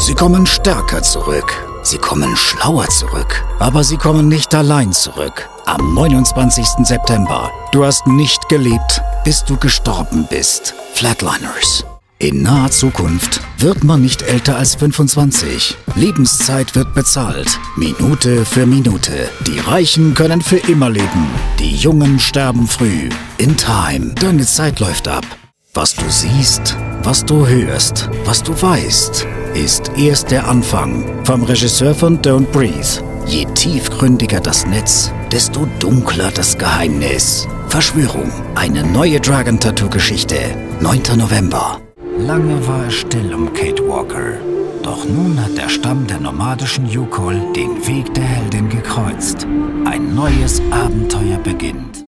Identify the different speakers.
Speaker 1: Sie kommen stärker zurück. Sie kommen schlauer zurück. Aber sie kommen nicht allein zurück. Am 29. September. Du hast nicht gelebt, bis du gestorben bist. Flatliners. In naher Zukunft wird man nicht älter als 25. Lebenszeit wird bezahlt. Minute für Minute. Die Reichen können für immer leben. Die Jungen sterben früh. In Time. Deine Zeit läuft ab. Was du siehst, was du hörst, was du weißt, ist erst der Anfang. Vom Regisseur von Don't Breathe. Je tiefgründiger das Netz, desto dunkler das Geheimnis. Verschwörung. Eine neue Dragon-Tattoo-Geschichte. 9. November. Lange war es still um Kate Walker. Doch nun hat der Stamm der nomadischen Yukol den Weg der Heldin gekreuzt. Ein neues Abenteuer beginnt.